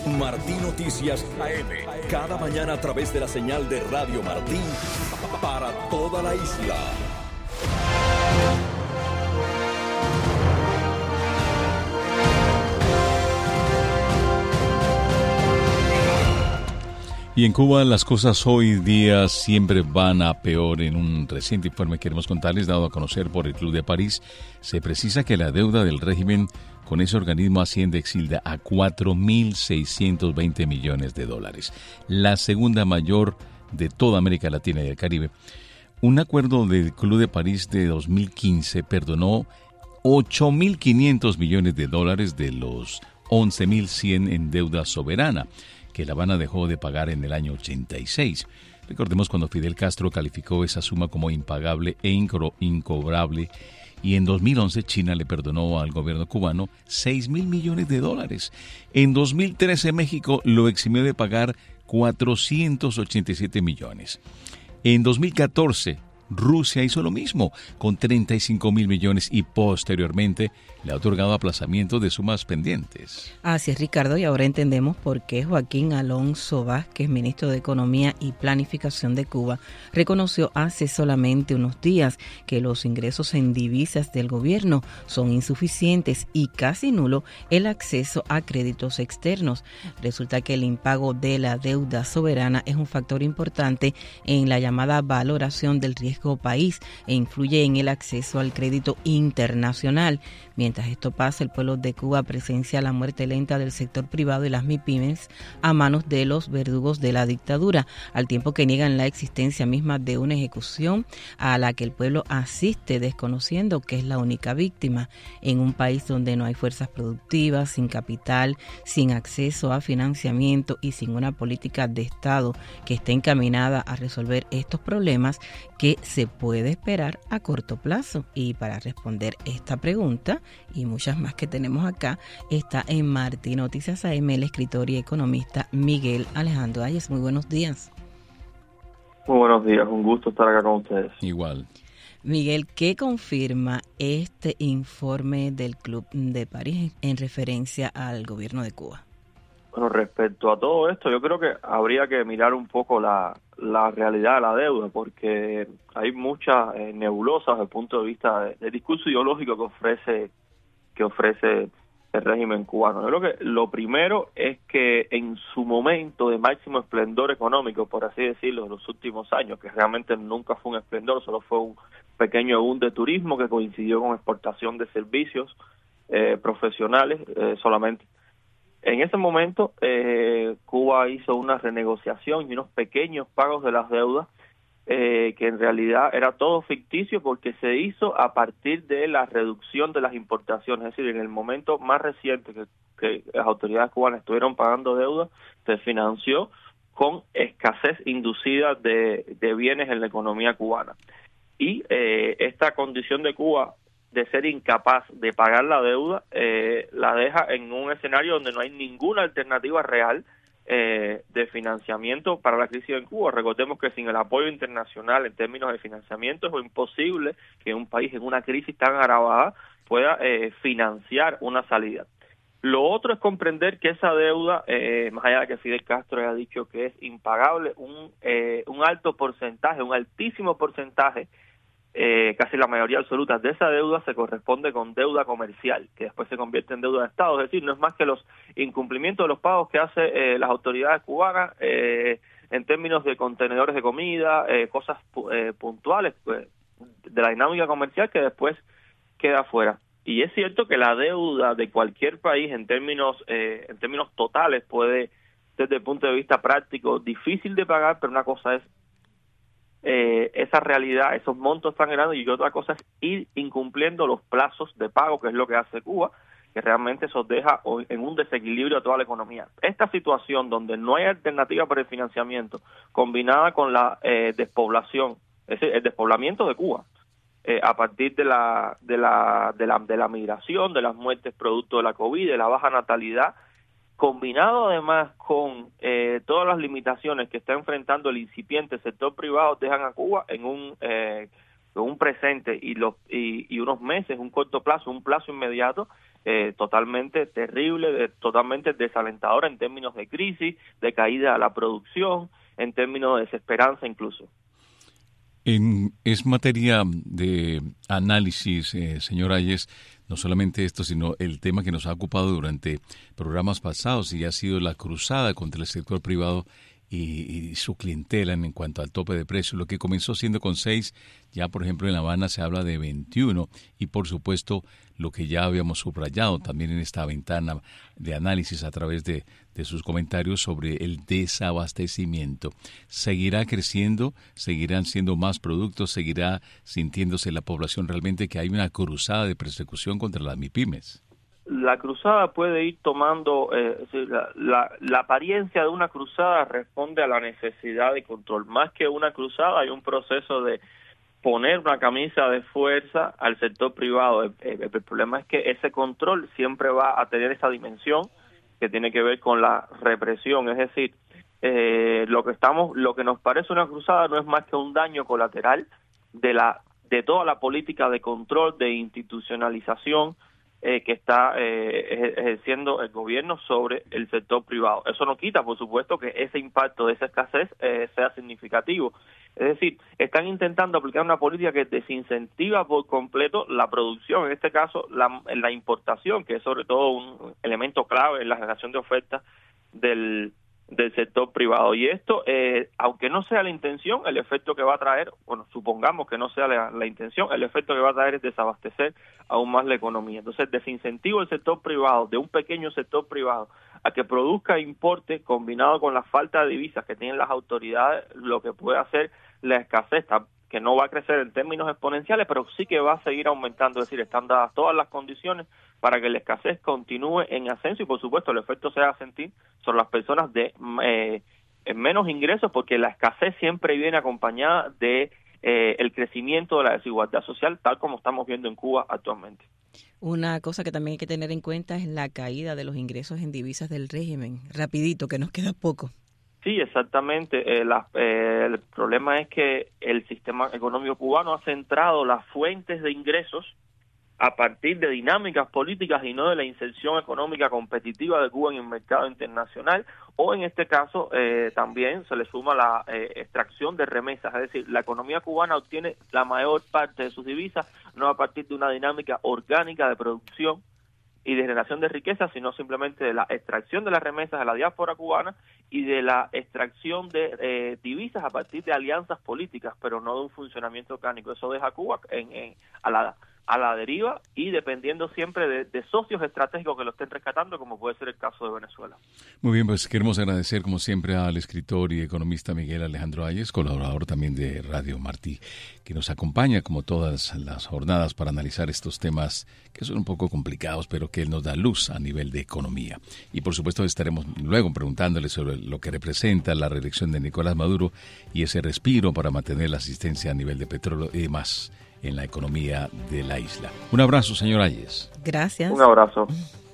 Martí Noticias AM, cada mañana a través de la señal de Radio Martí para toda la isla. Y en Cuba las cosas hoy día siempre van a peor. En un reciente informe que queremos contarles, dado a conocer por el Club de París, se precisa que la deuda del régimen con ese organismo asciende, Exilda, a 4.620 millones de dólares, la segunda mayor de toda América Latina y el Caribe. Un acuerdo del Club de París de 2015 perdonó 8.500 millones de dólares de los 11.100 en deuda soberana, que La Habana dejó de pagar en el año 86. Recordemos cuando Fidel Castro calificó esa suma como impagable e incobrable, y en 2011 China le perdonó al gobierno cubano 6.000 millones de dólares. En 2013 México lo eximió de pagar 487 millones. En 2014 Rusia hizo lo mismo, con 35.000 millones, y posteriormente le ha otorgado aplazamiento de sumas pendientes. Así es, Ricardo, y ahora entendemos por qué Joaquín Alonso Vázquez, ministro de Economía y Planificación de Cuba, reconoció hace solamente unos días que los ingresos en divisas del gobierno son insuficientes y casi nulo el acceso a créditos externos. Resulta que el impago de la deuda soberana es un factor importante en la llamada valoración del riesgo país e influye en el acceso al crédito internacional. Mientras esto pasa, el pueblo de Cuba presencia la muerte lenta del sector privado y las MIPYMES a manos de los verdugos de la dictadura, al tiempo que niegan la existencia misma de una ejecución a la que el pueblo asiste, desconociendo que es la única víctima. En un país donde no hay fuerzas productivas, sin capital, sin acceso a financiamiento y sin una política de Estado que esté encaminada a resolver estos problemas, ¿qué se puede esperar a corto plazo? Y para responder esta pregunta y muchas más que tenemos acá, está en Martí Noticias AM el escritor y economista Miguel Alejandro Ayes. Muy buenos días. Muy buenos días, un gusto estar acá con ustedes. Igual. Miguel, ¿qué confirma este informe del Club de París en referencia al gobierno de Cuba? Bueno, respecto a todo esto, yo creo que habría que mirar un poco la realidad de la deuda, porque hay muchas nebulosas desde el punto de vista del discurso ideológico que ofrece el régimen cubano. Yo creo que lo primero es que en su momento de máximo esplendor económico, por así decirlo, en los últimos años, que realmente nunca fue un esplendor, solo fue un pequeño boom de turismo que coincidió con exportación de servicios profesionales solamente. En ese momento, Cuba hizo una renegociación y unos pequeños pagos de las deudas, que en realidad era todo ficticio porque se hizo a partir de la reducción de las importaciones. Es decir, en el momento más reciente que las autoridades cubanas estuvieron pagando deuda, se financió con escasez inducida de bienes en la economía cubana. Y esta condición de Cuba de ser incapaz de pagar la deuda, la deja en un escenario donde no hay ninguna alternativa real de financiamiento para la crisis en Cuba. Recordemos que sin el apoyo internacional en términos de financiamiento es imposible que un país en una crisis tan agravada pueda financiar una salida. Lo otro es comprender que esa deuda, más allá de que Fidel Castro haya dicho que es impagable, un alto porcentaje, un altísimo porcentaje, casi la mayoría absoluta de esa deuda se corresponde con deuda comercial, que después se convierte en deuda de Estado. Es decir, no es más que los incumplimientos de los pagos que hace las autoridades cubanas en términos de contenedores de comida, cosas puntuales pues, de la dinámica comercial que después queda fuera. Y es cierto que la deuda de cualquier país en términos totales puede, desde el punto de vista práctico, difícil de pagar, pero una cosa es esa realidad, esos montos tan grandes, y otra cosa es ir incumpliendo los plazos de pago, que es lo que hace Cuba, que realmente eso deja en un desequilibrio a toda la economía. Esta situación donde no hay alternativa para el financiamiento, combinada con la despoblación, es decir, el despoblamiento de Cuba, a partir de la migración, de las muertes producto de la COVID, de la baja natalidad, combinado además con todas las limitaciones que está enfrentando el incipiente sector privado, dejan a Cuba en un presente y unos meses, un corto plazo, un plazo inmediato, totalmente terrible, totalmente desalentadora en términos de crisis, de caída de la producción, en términos de desesperanza incluso. Es materia de análisis, señor Ayes, no solamente esto, sino el tema que nos ha ocupado durante programas pasados y ha sido la cruzada contra el sector privado y su clientela en cuanto al tope de precios. Lo que comenzó siendo con 6, ya por ejemplo en La Habana se habla de 21 y por supuesto lo que ya habíamos subrayado también en esta ventana de análisis a través de sus comentarios sobre el desabastecimiento. ¿Seguirá creciendo? ¿Seguirán siendo más productos? ¿Seguirá sintiéndose la población realmente que hay una cruzada de persecución contra las MIPYMES? La cruzada puede ir tomando, la apariencia de una cruzada responde a la necesidad de control. Más que una cruzada, hay un proceso de poner una camisa de fuerza al sector privado. El problema es que ese control siempre va a tener esa dimensión que tiene que ver con la represión. Es decir, lo que nos parece una cruzada no es más que un daño colateral de toda la política de control, de institucionalización que está ejerciendo el gobierno sobre el sector privado. Eso no quita, por supuesto, que ese impacto de esa escasez sea significativo. Es decir, están intentando aplicar una política que desincentiva por completo la producción, en este caso la importación, que es sobre todo un elemento clave en la generación de ofertas del sector privado. Y esto, aunque no sea la intención, el efecto que va a traer, bueno, supongamos que no sea la intención, el efecto que va a traer es desabastecer aún más la economía. Entonces, desincentivo el sector privado, de un pequeño sector privado, a que produzca e importe, combinado con la falta de divisas que tienen las autoridades, lo que puede hacer la escasez, que no va a crecer en términos exponenciales, pero sí que va a seguir aumentando, es decir, están dadas todas las condiciones para que la escasez continúe en ascenso y, por supuesto, el efecto se va a sentir sobre las personas de menos ingresos, porque la escasez siempre viene acompañada de el crecimiento de la desigualdad social, tal como estamos viendo en Cuba actualmente. Una cosa que también hay que tener en cuenta es la caída de los ingresos en divisas del régimen. Rapidito, que nos queda poco. Sí, exactamente. El problema es que el sistema económico cubano ha centrado las fuentes de ingresos a partir de dinámicas políticas y no de la inserción económica competitiva de Cuba en el mercado internacional, o en este caso también se le suma la extracción de remesas, es decir, la economía cubana obtiene la mayor parte de sus divisas no a partir de una dinámica orgánica de producción y de generación de riqueza, sino simplemente de la extracción de las remesas de la diáspora cubana y de la extracción de divisas a partir de alianzas políticas, pero no de un funcionamiento orgánico. Eso deja a Cuba a la deriva y dependiendo siempre de socios estratégicos que lo estén rescatando, como puede ser el caso de Venezuela. Muy bien, pues queremos agradecer como siempre al escritor y economista Miguel Alejandro Ayes, colaborador también de Radio Martí, que nos acompaña como todas las jornadas para analizar estos temas que son un poco complicados, pero que él nos da luz a nivel de economía. Y por supuesto estaremos luego preguntándole sobre lo que representa la reelección de Nicolás Maduro y ese respiro para mantener la asistencia a nivel de petróleo y demás en la economía de la isla. Un abrazo, señor Ayes. Gracias. Un abrazo.